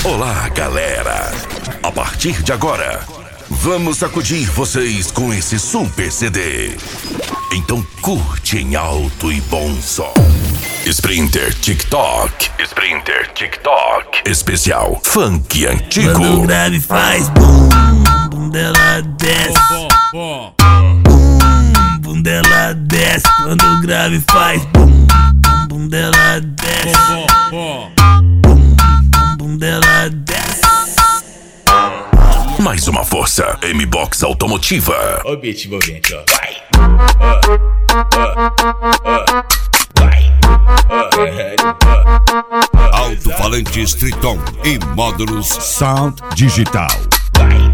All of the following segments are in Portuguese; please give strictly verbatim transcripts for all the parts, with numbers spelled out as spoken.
Olá, galera! A partir de agora, vamos sacudir vocês com esse super C D. Então curte em alto e bom som. Sprinter TikTok. Sprinter TikTok. Especial Funk Antigo. Quando o grave faz bum, bum dela desce. Bum, bum dela desce. Quando o grave faz bum, bum, bum dela desce. Bum, bum dela desce. Mais uma força, M-Box Automotiva. Objetivamente, ó. Vai! Vai! Alto-falantes Triton e módulos Sound Digital. Vai!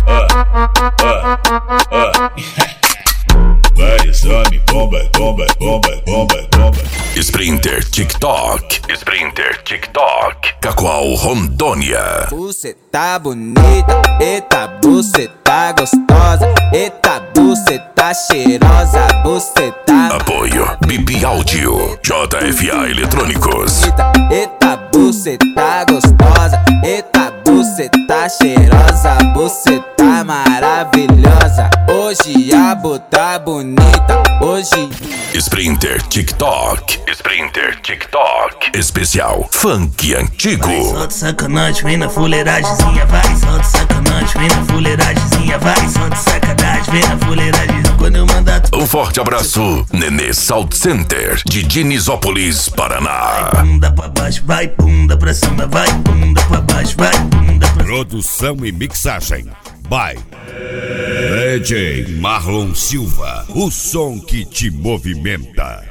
Vai, some, bomba, bomba, bomba, bomba, bomba. Sprinter TikTok. Sprinter TikTok. Cacoal Rondônia. Você tá bonita, eita, você tá gostosa, eita, você tá cheirosa, você tá Apoio B B Áudio. J F A Eletrônicos. bonita, eita, você tá gostosa, eita, você tá cheirosa, você tá maravilhosa. Hoje a bota bonita, hoje Sprinter TikTok. Sprinter TikTok. Especial Funk Antigo. Solta sacanagem, vem na fuleiragemzinha, vai. Solta sacanagem, vem na fuleiragemzinha, vai. Solta sacanagem, vem na fuleiragemzinha. Quando eu mandar tu Um forte abraço, Nenê Salt Center, de Dinisópolis, Paraná. bunda pra baixo, vai, bunda pra cima, vai, bunda pra baixo, vai, bunda pra cima. Produção e mixagem by D J Marlon Silva. O som que te movimenta.